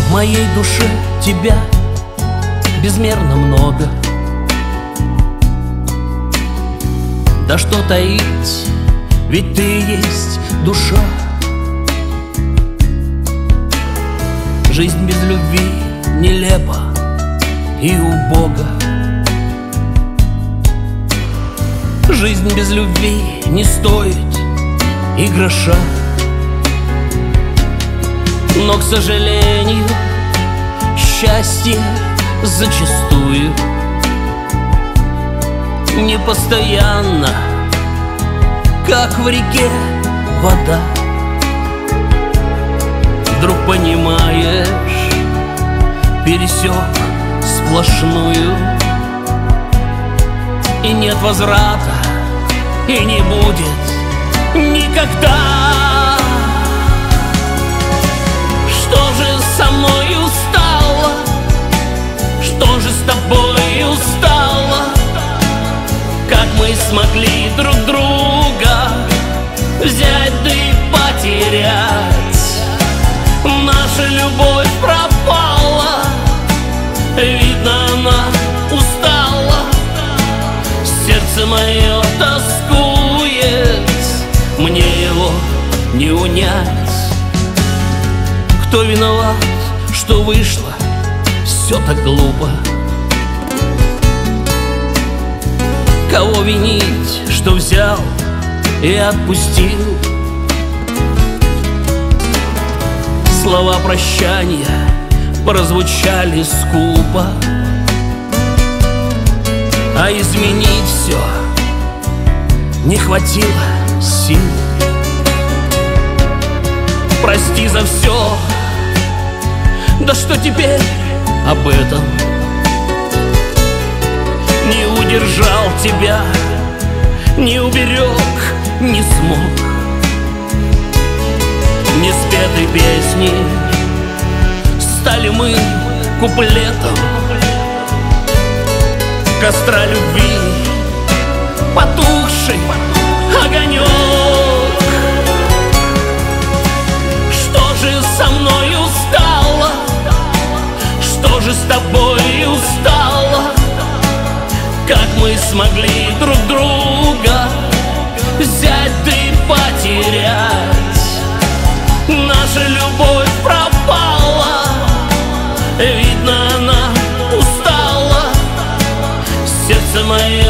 В моей душе тебя безмерно много. Да что таить, ведь ты есть душа. Жизнь без любви нелепа и убога. Жизнь без любви не стоит и гроша. Но, к сожалению, счастье зачастую непостоянно, как в реке вода. Вдруг понимаешь, пересек сплошную, и нет возврата, и не будет никогда. Что же со мною стало? Что же с тобою стало? Как мы смогли друг друга взять да и потерять? Наша любовь пропала, видно, она устала. Сердце мое тоскует, мне его не унять. Кто виноват, что вышло все так глупо? Кого винить, что взял и отпустил? Слова прощания прозвучали скупо, а изменить все не хватило сил. Прости за все, да что теперь об этом? Не удержал тебя, не уберег, не смог. Не спетой песни стали мы куплетом костра любви, потухший огонек. Что же со мною стало? Что же с тобою стало? Как мы смогли друг друга взять да и потерять? Наша любовь пропала, видно, она устала. Сердце мое